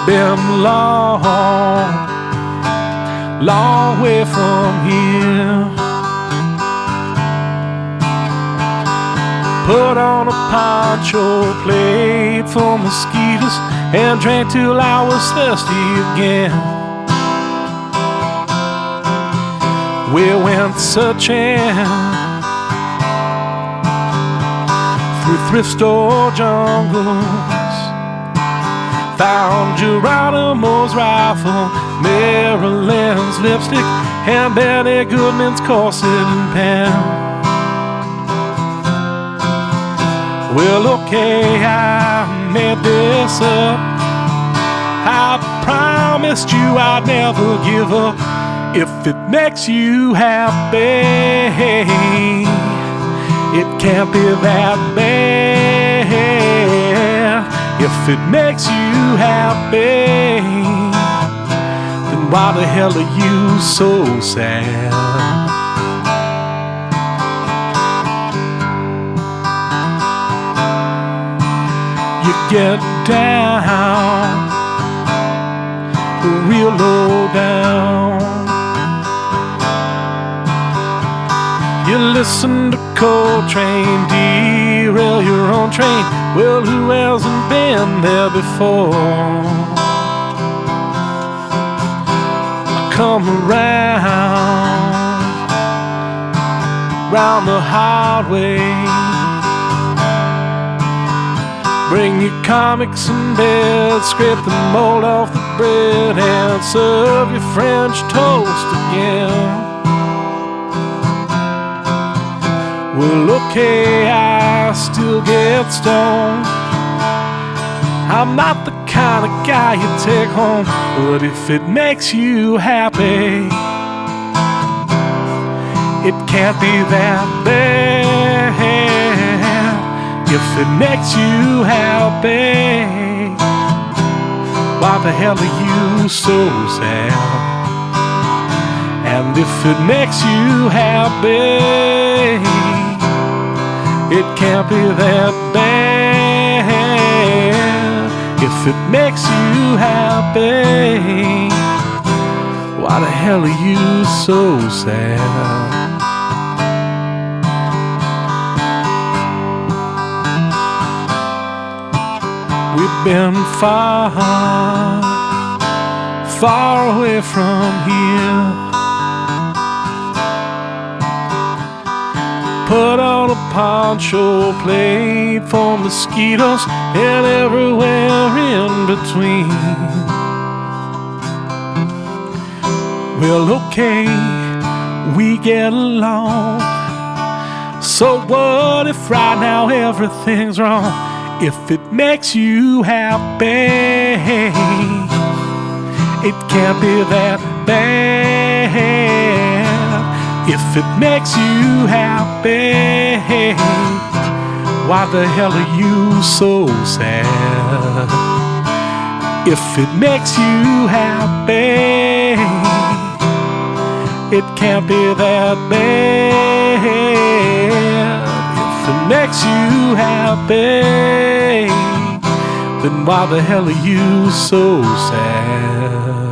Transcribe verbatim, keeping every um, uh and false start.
been long, long way from here. Put on a poncho, played for mosquitoes, and drank till I was thirsty again. We went searching through thrift store jungles, found Geronimo's rifle, Maryland's lipstick, and Benny Goodman's corset and pen. Well, okay, I made this up. I promised you I'd never give up. If it makes you happy, it can't be that bad. If it makes you happy, then why the hell are you so sad? You get down, real low down. You listen to Coltrane, derail your own train. Well, who hasn't been there before? I come around, round the hard way. Bring your comics and bed, scrape the mold off the bread, and serve your French toast again. Well, okay, I still get stoned. I'm not the kind of guy you take home, but if it makes you happy, it can't be that bad. If it makes you happy, why the hell are you so sad? And if it makes you happy, it can't be that bad. If it makes you happy, why the hell are you so sad? We've been far, far away from here. Put on a poncho, played for mosquitoes, and everywhere in between. Well, okay, we get along. So what if right now everything's wrong? If it makes you happy, it can't be that bad. If it makes you happy, why the hell are you so sad? If it makes you happy, it can't be that bad. If it makes you happy, then why the hell are you so sad?